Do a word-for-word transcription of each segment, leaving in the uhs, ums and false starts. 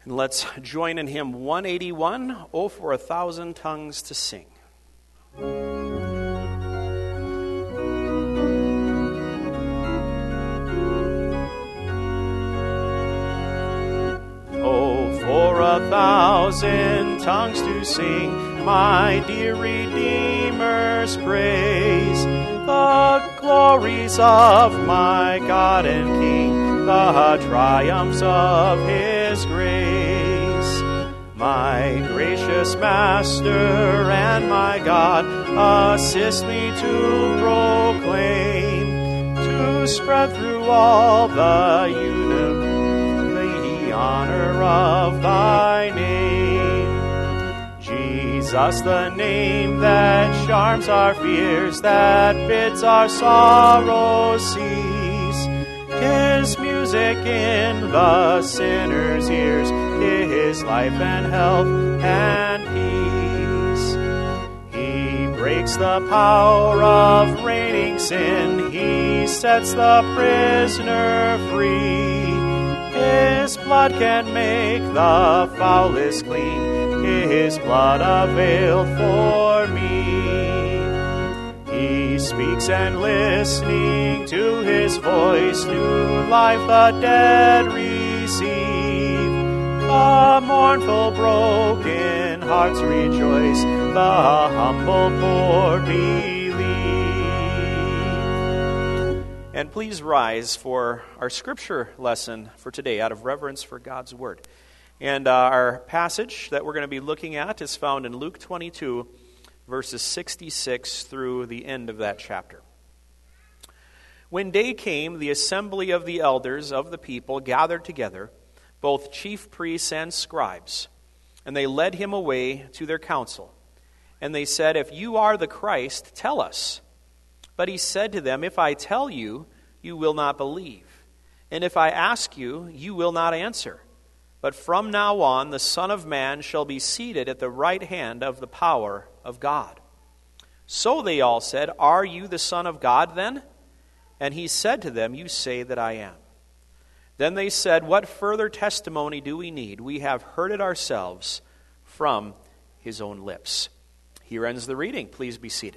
And let's join in hymn one eighty-one, Oh, for a Thousand Tongues to Sing. Oh, for a thousand tongues to sing my dear Redeemer's praise, the glories of my God and King, the triumphs of his grace. My gracious Master and my God, assist me to proclaim, to spread through all the universe the honor of thy name. Jesus, the name that charms our fears, that bids our sorrows cease. 'Tis music in the sinner's ears, 'tis life and health and peace. He breaks the power of reigning sin, he sets the prisoner free. His blood can make the foulest clean, his blood availed for me. He speaks, and listening to his voice, new life the dead receive. The mournful broken hearts rejoice, the humble poor believe. And please rise for our scripture lesson for today out of reverence for God's word. And uh, our passage that we're going to be looking at is found in Luke twenty-two, verses sixty-six through the end of that chapter. When day came, the assembly of the elders of the people gathered together, both chief priests and scribes, and they led him away to their council. And they said, "If you are the Christ, tell us." But he said to them, "If I tell you, you will not believe. And if I ask you, you will not answer. But from now on, the Son of Man shall be seated at the right hand of the power of God." So they all said, "Are you the Son of God then?" And he said to them, "You say that I am." Then they said, "What further testimony do we need? We have heard it ourselves from his own lips." Here ends the reading. Please be seated.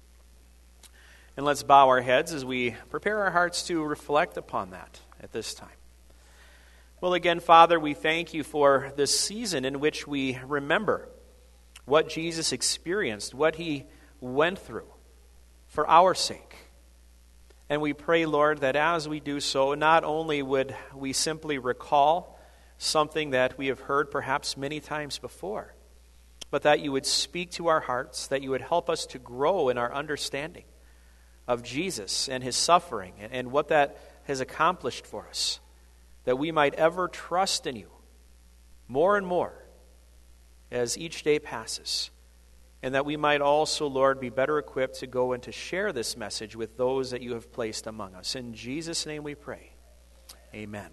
And let's bow our heads as we prepare our hearts to reflect upon that at this time. Well, again, Father, we thank you for this season in which we remember what Jesus experienced, what he went through for our sake. And we pray, Lord, that as we do so, not only would we simply recall something that we have heard perhaps many times before, but that you would speak to our hearts, that you would help us to grow in our understanding of Jesus and his suffering and, and what that has accomplished for us, that we might ever trust in you more and more as each day passes, and that we might also, Lord, be better equipped to go and to share this message with those that you have placed among us. In Jesus' name we pray. Amen.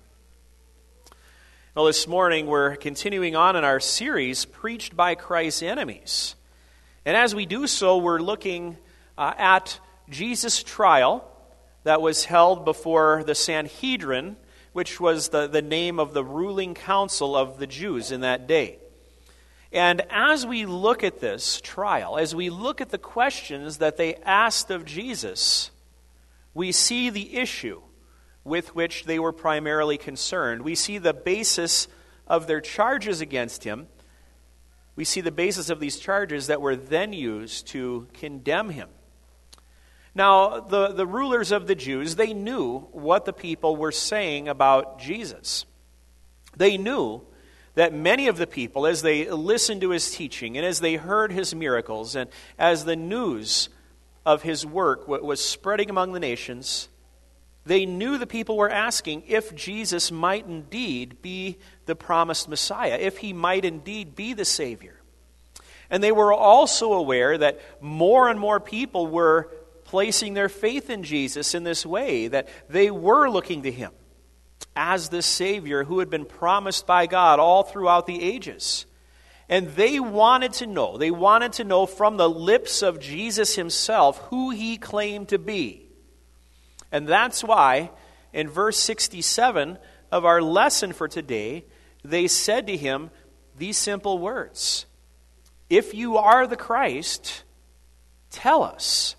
Well, this morning we're continuing on in our series, Preached by Christ's Enemies. And as we do so, we're looking uh, at Jesus' trial that was held before the Sanhedrin, which was the, the name of the ruling council of the Jews in that day. And as we look at this trial, as we look at the questions that they asked of Jesus, we see the issue with which they were primarily concerned. We see the basis of their charges against him. We see the basis of these charges that were then used to condemn him. Now, the, the rulers of the Jews, they knew what the people were saying about Jesus. They knew that many of the people, as they listened to his teaching and as they heard his miracles and as the news of his work was spreading among the nations, they knew the people were asking if Jesus might indeed be the promised Messiah, if he might indeed be the Savior. And they were also aware that more and more people were placing their faith in Jesus in this way, that they were looking to him as the Savior who had been promised by God all throughout the ages. And they wanted to know, they wanted to know from the lips of Jesus himself who he claimed to be. And that's why in verse sixty-seven of our lesson for today, they said to him these simple words, "If you are the Christ, tell us."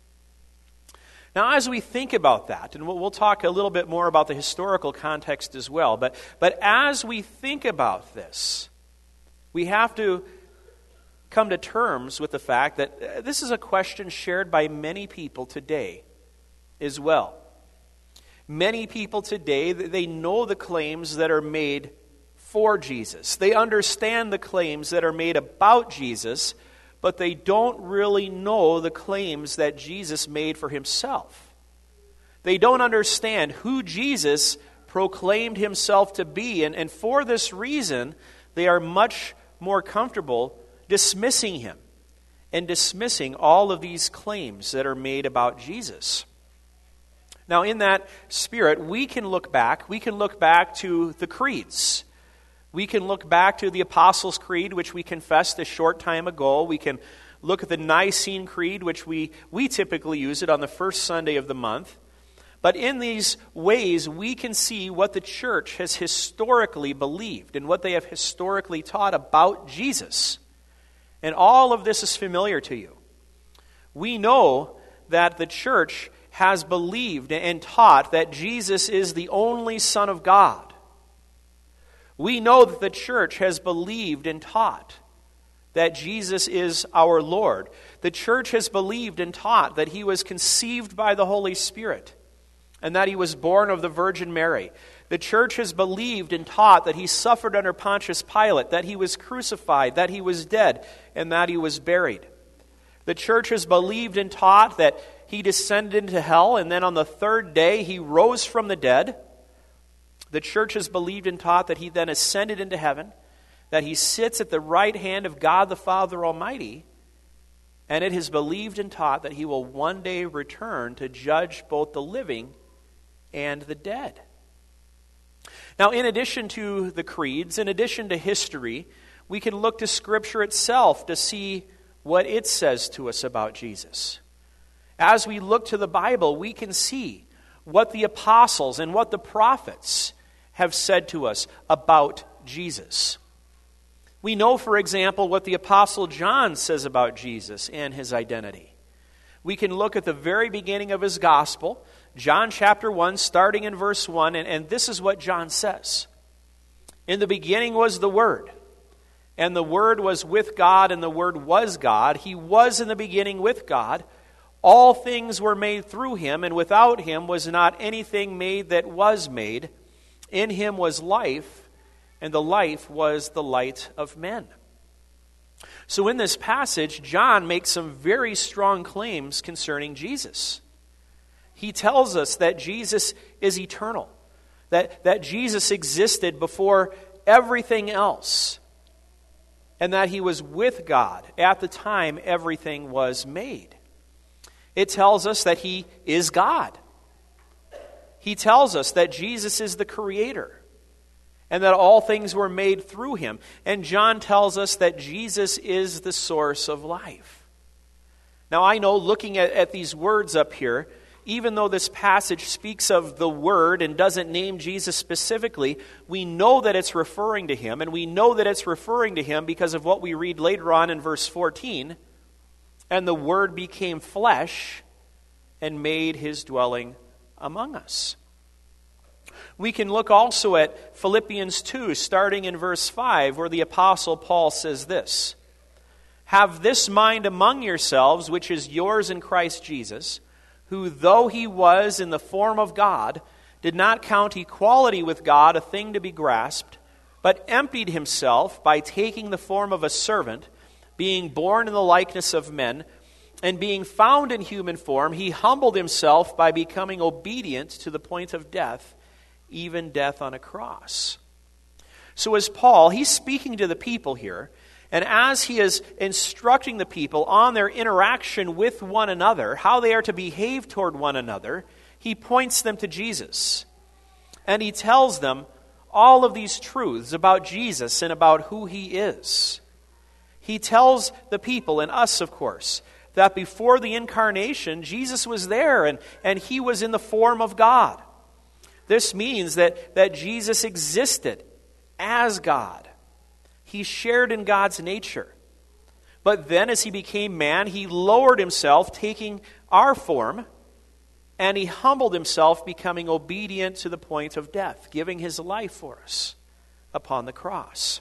Now, as we think about that, and we'll, we'll talk a little bit more about the historical context as well, but, but as we think about this, we have to come to terms with the fact that this is a question shared by many people today as well. Many people today, they know the claims that are made for Jesus. They understand the claims that are made about Jesus, but they don't really know the claims that Jesus made for himself. They don't understand who Jesus proclaimed himself to be, and, and for this reason, they are much more comfortable dismissing him and dismissing all of these claims that are made about Jesus. Now, in that spirit, we can look back. We can look back to the creeds. We can look back to the Apostles' Creed, which we confessed a short time ago. We can look at the Nicene Creed, which we, we typically use it on the first Sunday of the month. But in these ways, we can see what the church has historically believed and what they have historically taught about Jesus. And all of this is familiar to you. We know that the church has believed and taught that Jesus is the only Son of God. We know that the church has believed and taught that Jesus is our Lord. The church has believed and taught that he was conceived by the Holy Spirit and that he was born of the Virgin Mary. The church has believed and taught that he suffered under Pontius Pilate, that he was crucified, that he was dead, and that he was buried. The church has believed and taught that he descended into hell, and then on the third day he rose from the dead. The church has believed and taught that he then ascended into heaven, that he sits at the right hand of God the Father Almighty, and it has believed and taught that he will one day return to judge both the living and the dead. Now, in addition to the creeds, in addition to history, we can look to Scripture itself to see what it says to us about Jesus. As we look to the Bible, we can see what the apostles and what the prophets have said to us about Jesus. We know, for example, what the Apostle John says about Jesus and his identity. We can look at the very beginning of his gospel, John chapter one, starting in verse one, and, and this is what John says. "In the beginning was the Word, and the Word was with God, and the Word was God. He was in the beginning with God. All things were made through him, and without him was not anything made that was made. In him was life, and the life was the light of men." So in this passage, John makes some very strong claims concerning Jesus. He tells us that Jesus is eternal, that, that Jesus existed before everything else, and that he was with God at the time everything was made. It tells us that he is God. He tells us that Jesus is the Creator and that all things were made through him. And John tells us that Jesus is the source of life. Now, I know, looking at, at these words up here, even though this passage speaks of the Word and doesn't name Jesus specifically, we know that it's referring to him, and we know that it's referring to him because of what we read later on in verse fourteen. "And the Word became flesh and made his dwelling among us." We can look also at Philippians two, starting in verse five, where the Apostle Paul says this: "Have this mind among yourselves, which is yours in Christ Jesus, who, though he was in the form of God, did not count equality with God a thing to be grasped, but emptied himself by taking the form of a servant, being born in the likeness of men, and being found in human form, he humbled himself by becoming obedient to the point of death, even death on a cross." So as Paul, he's speaking to the people here, and as he is instructing the people on their interaction with one another, how they are to behave toward one another, he points them to Jesus. And he tells them all of these truths about Jesus and about who he is. He tells the people, and us of course, that before the incarnation, Jesus was there and, and he was in the form of God. This means that, that Jesus existed as God. He shared in God's nature. But then as he became man, he lowered himself, taking our form, and he humbled himself, becoming obedient to the point of death, giving his life for us upon the cross.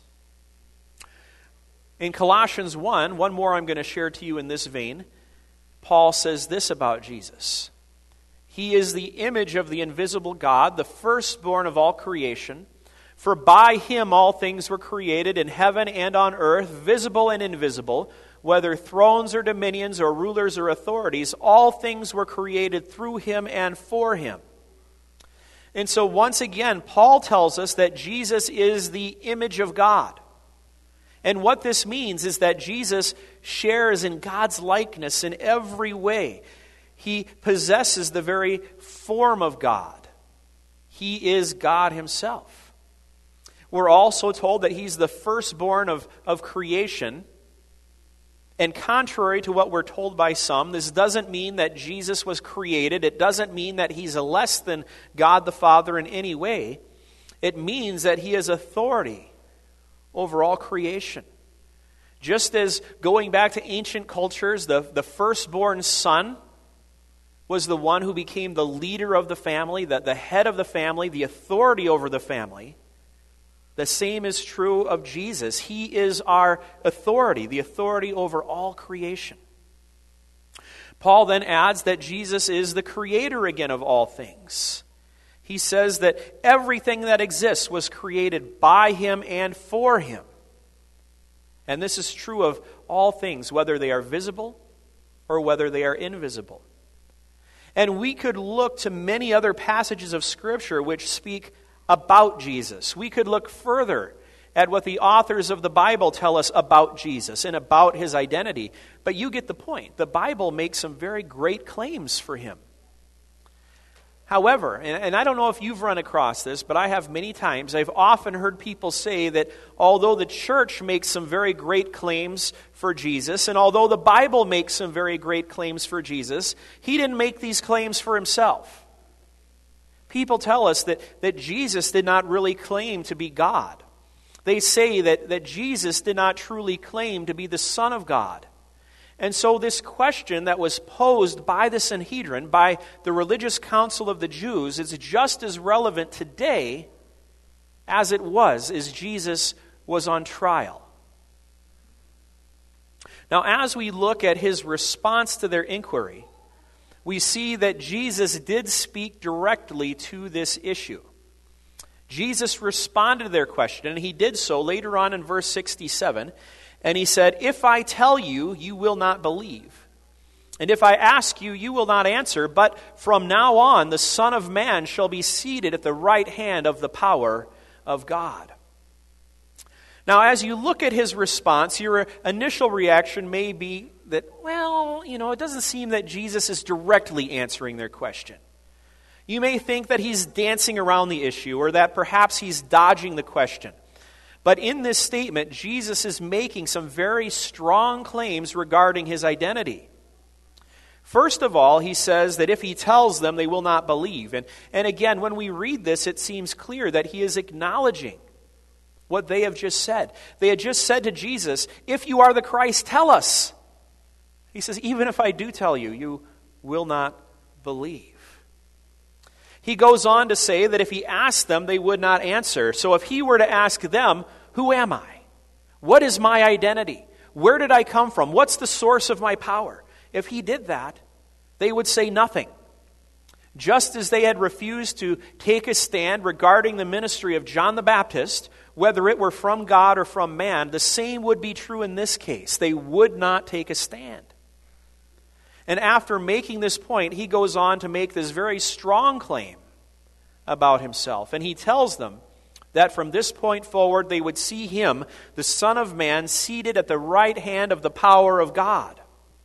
In Colossians one, one more I'm going to share to you in this vein, Paul says this about Jesus. He is the image of the invisible God, the firstborn of all creation. For by him all things were created in heaven and on earth, visible and invisible, whether thrones or dominions or rulers or authorities, all things were created through him and for him. And so once again, Paul tells us that Jesus is the image of God. And what this means is that Jesus shares in God's likeness in every way. He possesses the very form of God. He is God himself. We're also told that he's the firstborn of, of creation. And contrary to what we're told by some, this doesn't mean that Jesus was created. It doesn't mean that he's less than God the Father in any way. It means that he has authority over all creation. Just as going back to ancient cultures, the, the firstborn son was the one who became the leader of the family, the, the head of the family, the authority over the family. The same is true of Jesus. He is our authority, the authority over all creation. Paul then adds that Jesus is the creator again of all things. He says that everything that exists was created by him and for him. And this is true of all things, whether they are visible or whether they are invisible. And we could look to many other passages of Scripture which speak about Jesus. We could look further at what the authors of the Bible tell us about Jesus and about his identity. But you get the point. The Bible makes some very great claims for him. However, and I don't know if you've run across this, but I have many times, I've often heard people say that although the church makes some very great claims for Jesus, and although the Bible makes some very great claims for Jesus, he didn't make these claims for himself. People tell us that, that Jesus did not really claim to be God. They say that, that Jesus did not truly claim to be the Son of God. And so this question that was posed by the Sanhedrin, by the religious council of the Jews, is just as relevant today as it was as Jesus was on trial. Now, as we look at his response to their inquiry, we see that Jesus did speak directly to this issue. Jesus responded to their question, and he did so later on in verse sixty-seven. And he said, "If I tell you, you will not believe. And if I ask you, you will not answer. But from now on, the Son of Man shall be seated at the right hand of the power of God." Now, as you look at his response, your initial reaction may be that, well, you know, it doesn't seem that Jesus is directly answering their question. You may think that he's dancing around the issue, or that perhaps he's dodging the question. But in this statement, Jesus is making some very strong claims regarding his identity. First of all, he says that if he tells them, they will not believe. And, and again, when we read this, it seems clear that he is acknowledging what they have just said. They had just said to Jesus, "If you are the Christ, tell us." He says, "Even if I do tell you, you will not believe." He goes on to say that if he asked them, they would not answer. So if he were to ask them, "Who am I? What is my identity? Where did I come from? What's the source of my power?" If he did that, they would say nothing. Just as they had refused to take a stand regarding the ministry of John the Baptist, whether it were from God or from man, the same would be true in this case. They would not take a stand. And after making this point, he goes on to make this very strong claim about himself. And he tells them that from this point forward, they would see him, the Son of Man, seated at the right hand of the power of God.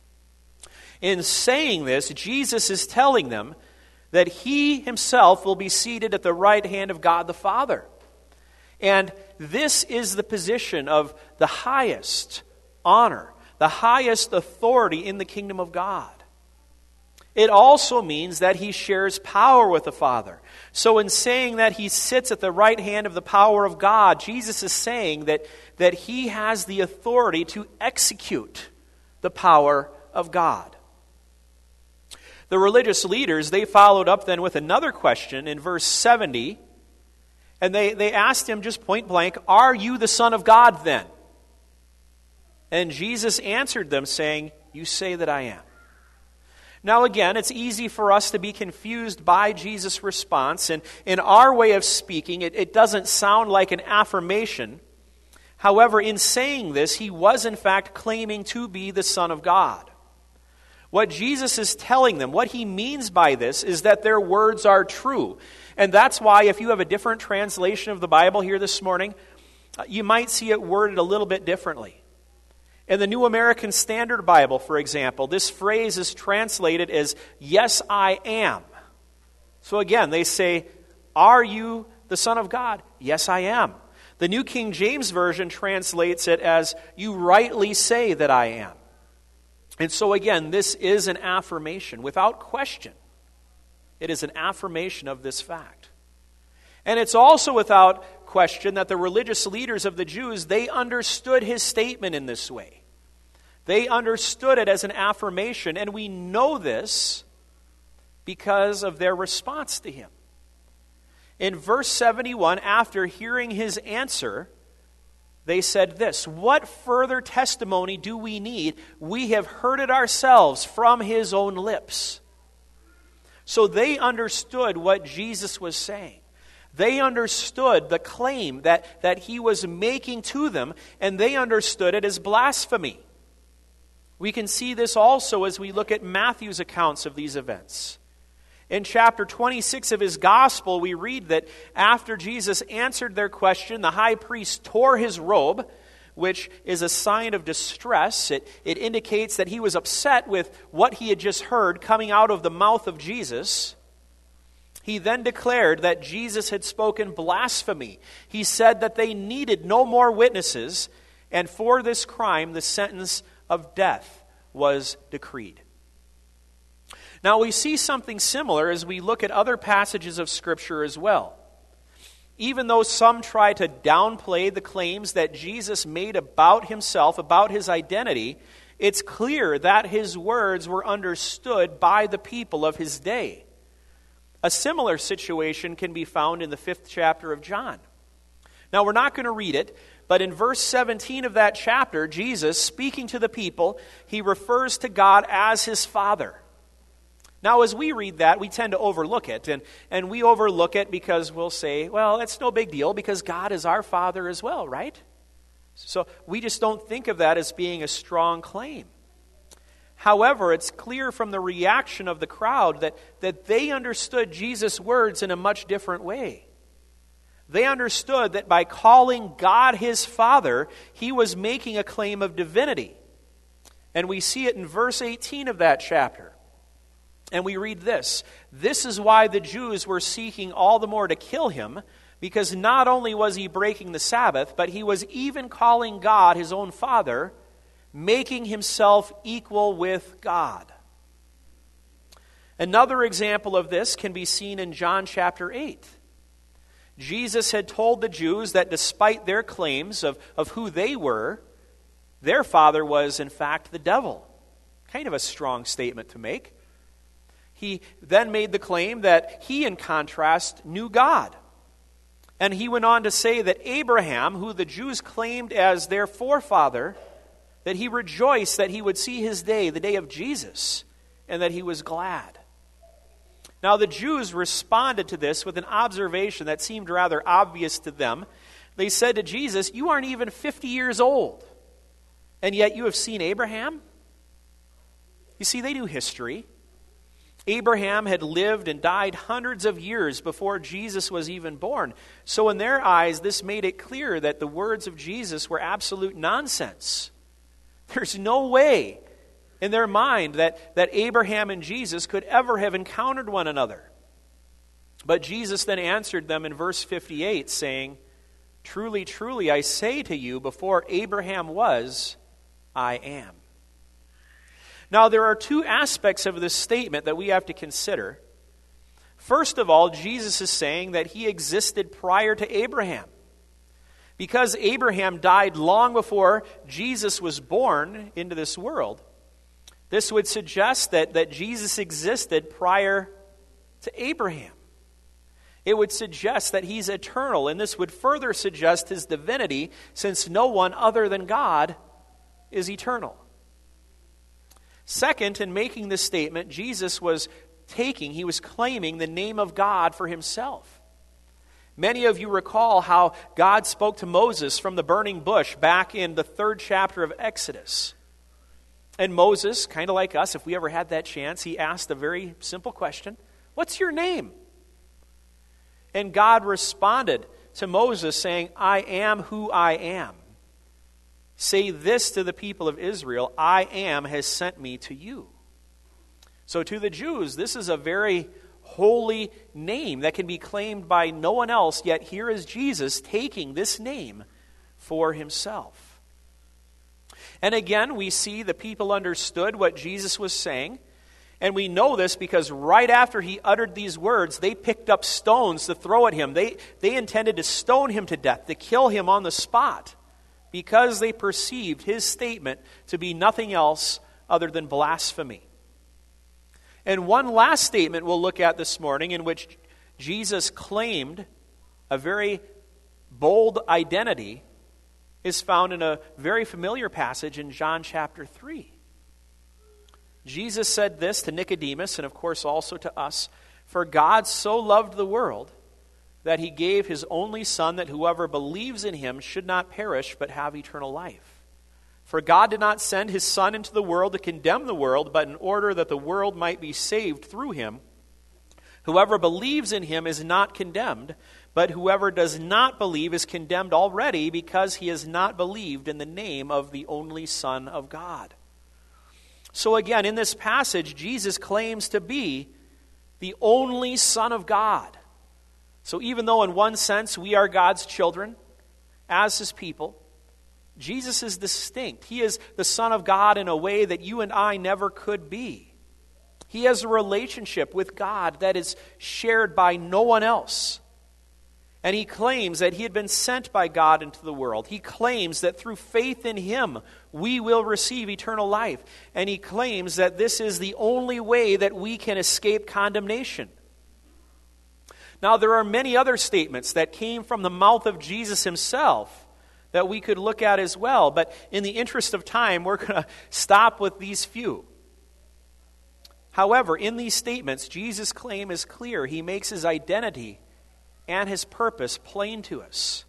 In saying this, Jesus is telling them that he himself will be seated at the right hand of God the Father. And this is the position of the highest honor, the highest authority in the kingdom of God. It also means that he shares power with the Father. So in saying that he sits at the right hand of the power of God, Jesus is saying that, that he has the authority to execute the power of God. The religious leaders, they followed up then with another question in verse seventy, and they, they asked him just point blank, "Are you the Son of God then?" And Jesus answered them saying, "You say that I am." Now again, it's easy for us to be confused by Jesus' response, and in our way of speaking, it, it doesn't sound like an affirmation. However, in saying this, he was in fact claiming to be the Son of God. What Jesus is telling them, what he means by this, is that their words are true. And that's why if you have a different translation of the Bible here this morning, you might see it worded a little bit differently. In the New American Standard Bible, for example, this phrase is translated as, "Yes, I am." So again, they say, "Are you the Son of God?" "Yes, I am." The New King James Version translates it as, "You rightly say that I am." And so again, this is an affirmation, without question. It is an affirmation of this fact. And it's also without question that the religious leaders of the Jews, they understood his statement in this way. They understood it as an affirmation, and we know this because of their response to him. In verse seventy-one, after hearing his answer, they said this, "What further testimony do we need? We have heard it ourselves from his own lips." So they understood what Jesus was saying. They understood the claim that, that he was making to them, and they understood it as blasphemy. We can see this also as we look at Matthew's accounts of these events. In chapter twenty-six of his gospel, we read that after Jesus answered their question, the high priest tore his robe, which is a sign of distress. It, it indicates that he was upset with what he had just heard coming out of the mouth of Jesus. He then declared that Jesus had spoken blasphemy. He said that they needed no more witnesses, and for this crime, the sentence of death was decreed. Now we see something similar as we look at other passages of Scripture as well. Even though some try to downplay the claims that Jesus made about himself, about his identity, it's clear that his words were understood by the people of his day. A similar situation can be found in the fifth chapter of John. Now we're not going to read it, but in verse seventeen of that chapter, Jesus, speaking to the people, he refers to God as his Father. Now, as we read that, we tend to overlook it, and, and we overlook it because we'll say, well, it's no big deal because God is our Father as well, right? So we just don't think of that as being a strong claim. However, it's clear from the reaction of the crowd that, that they understood Jesus' words in a much different way. They understood that by calling God his Father, he was making a claim of divinity. And we see it in verse eighteen of that chapter. And we read this, "This is why the Jews were seeking all the more to kill him, because not only was he breaking the Sabbath, but he was even calling God his own Father, making himself equal with God." Another example of this can be seen in John chapter eight. Jesus had told the Jews that despite their claims of, of who they were, their father was in fact the devil. Kind of a strong statement to make. He then made the claim that he, in contrast, knew God. And he went on to say that Abraham, who the Jews claimed as their forefather, that he rejoiced that he would see his day, the day of Jesus, and that he was glad. Now the Jews responded to this with an observation that seemed rather obvious to them. They said to Jesus, "You aren't even fifty years old, and yet you have seen Abraham?" You see, they knew history. Abraham had lived and died hundreds of years before Jesus was even born. So in their eyes, this made it clear that the words of Jesus were absolute nonsense. There's no way in their mind that, that Abraham and Jesus could ever have encountered one another. But Jesus then answered them in verse fifty-eight, saying, "Truly, truly, I say to you, before Abraham was, I am." Now, there are two aspects of this statement that we have to consider. First of all, Jesus is saying that he existed prior to Abraham. Because Abraham died long before Jesus was born into this world, this would suggest that, that Jesus existed prior to Abraham. It would suggest that he's eternal, and this would further suggest his divinity, since no one other than God is eternal. Second, in making this statement, Jesus was taking, he was claiming the name of God for himself. Many of you recall how God spoke to Moses from the burning bush back in the third chapter of Exodus. And Moses, kind of like us, if we ever had that chance, he asked a very simple question: "What's your name?" And God responded to Moses saying, "I am who I am. Say this to the people of Israel: I am has sent me to you." So to the Jews, this is a very holy name that can be claimed by no one else, yet here is Jesus taking this name for himself. And again, we see the people understood what Jesus was saying, and we know this because right after he uttered these words, they picked up stones to throw at him. They, they intended to stone him to death, to kill him on the spot, because they perceived his statement to be nothing else other than blasphemy. And one last statement we'll look at this morning, in which Jesus claimed a very bold identity, is found in a very familiar passage in John chapter three. Jesus said this to Nicodemus, and of course also to us: "For God so loved the world that he gave his only Son, that whoever believes in him should not perish but have eternal life. For God did not send his Son into the world to condemn the world, but in order that the world might be saved through him. Whoever believes in him is not condemned, but whoever does not believe is condemned already, because he has not believed in the name of the only Son of God." So again, in this passage, Jesus claims to be the only Son of God. So even though in one sense we are God's children, as his people, Jesus is distinct. He is the Son of God in a way that you and I never could be. He has a relationship with God that is shared by no one else. And he claims that he had been sent by God into the world. He claims that through faith in him, we will receive eternal life. And he claims that this is the only way that we can escape condemnation. Now, there are many other statements that came from the mouth of Jesus himself that we could look at as well. But in the interest of time, we're going to stop with these few. However, in these statements, Jesus' claim is clear. He makes his identity and his purpose plain to us.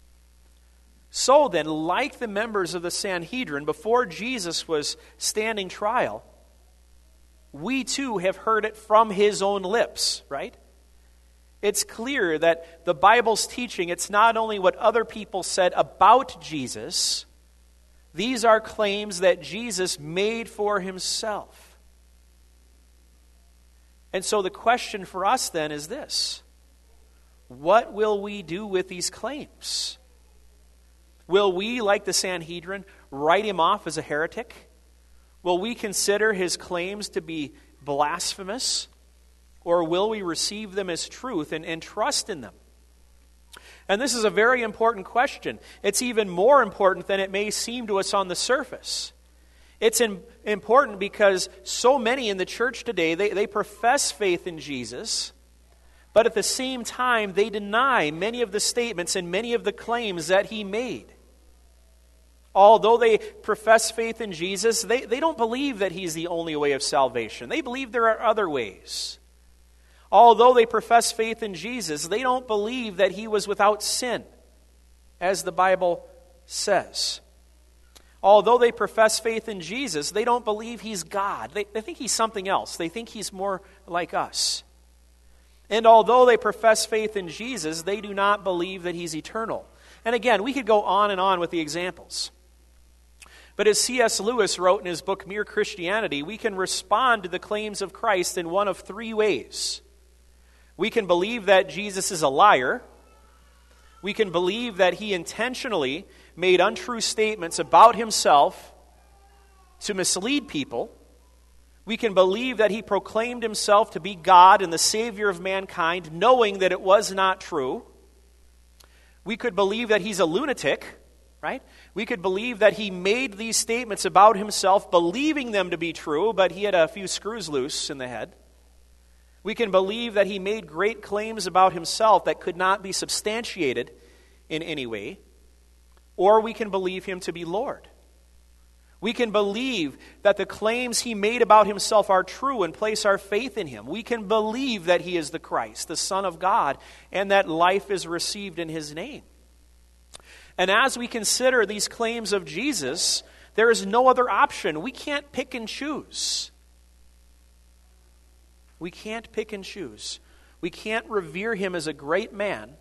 So then, like the members of the Sanhedrin, before Jesus was standing trial, we too have heard it from his own lips, right? It's clear that the Bible's teaching, it's not only what other people said about Jesus, these are claims that Jesus made for himself. And so the question for us then is this: what will we do with these claims? Will we, like the Sanhedrin, write him off as a heretic? Will we consider his claims to be blasphemous? Or will we receive them as truth and, and trust in them? And this is a very important question. It's even more important than it may seem to us on the surface. It's in, important because so many in the church today, they, they profess faith in Jesus, but at the same time, they deny many of the statements and many of the claims that he made. Although they profess faith in Jesus, they, they don't believe that he's the only way of salvation. They believe there are other ways. Although they profess faith in Jesus, they don't believe that he was without sin, as the Bible says. Although they profess faith in Jesus, they don't believe he's God. They, they think he's something else. They think he's more like us. And although they profess faith in Jesus, they do not believe that he's eternal. And again, we could go on and on with the examples. But as C S Lewis wrote in his book, Mere Christianity, we can respond to the claims of Christ in one of three ways. We can believe that Jesus is a liar. We can believe that he intentionally made untrue statements about himself to mislead people. We can believe that he proclaimed himself to be God and the Savior of mankind, knowing that it was not true. We could believe that he's a lunatic, right? We could believe that he made these statements about himself, believing them to be true, but he had a few screws loose in the head. We can believe that he made great claims about himself that could not be substantiated in any way. Or we can believe him to be Lord. We can believe that the claims he made about himself are true and place our faith in him. We can believe that he is the Christ, the Son of God, and that life is received in his name. And as we consider these claims of Jesus, there is no other option. We can't pick and choose. We can't pick and choose. We can't revere him as a great man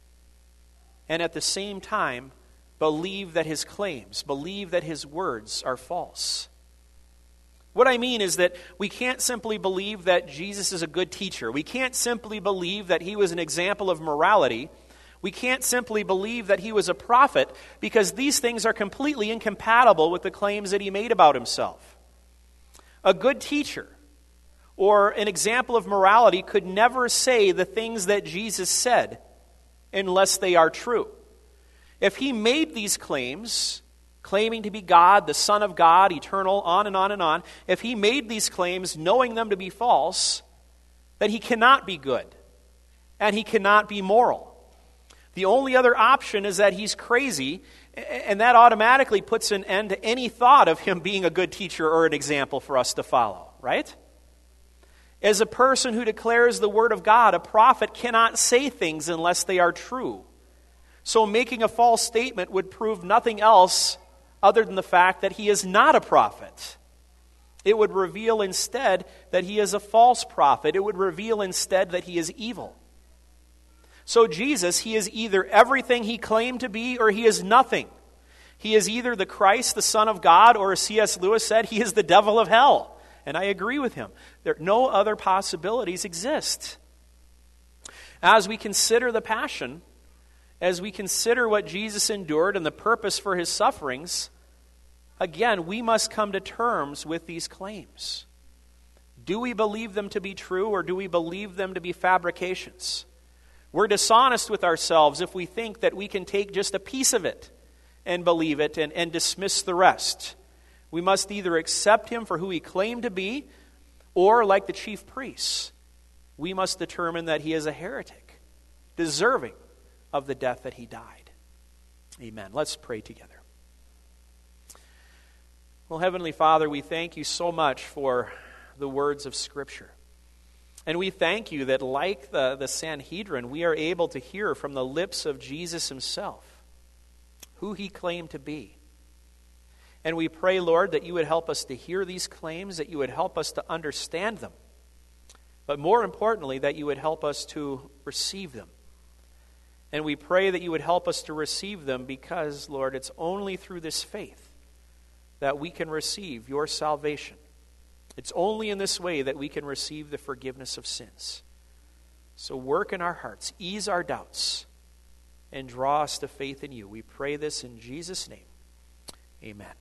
and at the same time believe that his claims, believe that his words are false. What I mean is that we can't simply believe that Jesus is a good teacher. We can't simply believe that he was an example of morality. We can't simply believe that he was a prophet, because these things are completely incompatible with the claims that he made about himself. A good teacher or an example of morality could never say the things that Jesus said unless they are true. If he made these claims, claiming to be God, the Son of God, eternal, on and on and on, if he made these claims knowing them to be false, then he cannot be good, and he cannot be moral. The only other option is that he's crazy, and that automatically puts an end to any thought of him being a good teacher or an example for us to follow, right? As a person who declares the word of God, a prophet cannot say things unless they are true. So making a false statement would prove nothing else other than the fact that he is not a prophet. It would reveal instead that he is a false prophet. It would reveal instead that he is evil. So Jesus, he is either everything he claimed to be or he is nothing. He is either the Christ, the Son of God, or as C S Lewis said, he is the devil of hell. And I agree with him. There, no other possibilities exist. As we consider the passion, as we consider what Jesus endured and the purpose for his sufferings, again, we must come to terms with these claims. Do we believe them to be true, or do we believe them to be fabrications? We're dishonest with ourselves if we think that we can take just a piece of it and believe it and, and dismiss the rest. We must either accept him for who he claimed to be, or, like the chief priests, we must determine that he is a heretic, deserving of the death that he died. Amen. Let's pray together. Well, Heavenly Father, we thank you so much for the words of Scripture. And we thank you that, like the, the Sanhedrin, we are able to hear from the lips of Jesus himself who he claimed to be. And we pray, Lord, that you would help us to hear these claims, that you would help us to understand them, but more importantly, that you would help us to receive them. And we pray that you would help us to receive them because, Lord, it's only through this faith that we can receive your salvation. It's only in this way that we can receive the forgiveness of sins. So work in our hearts, ease our doubts, and draw us to faith in you. We pray this in Jesus' name. Amen.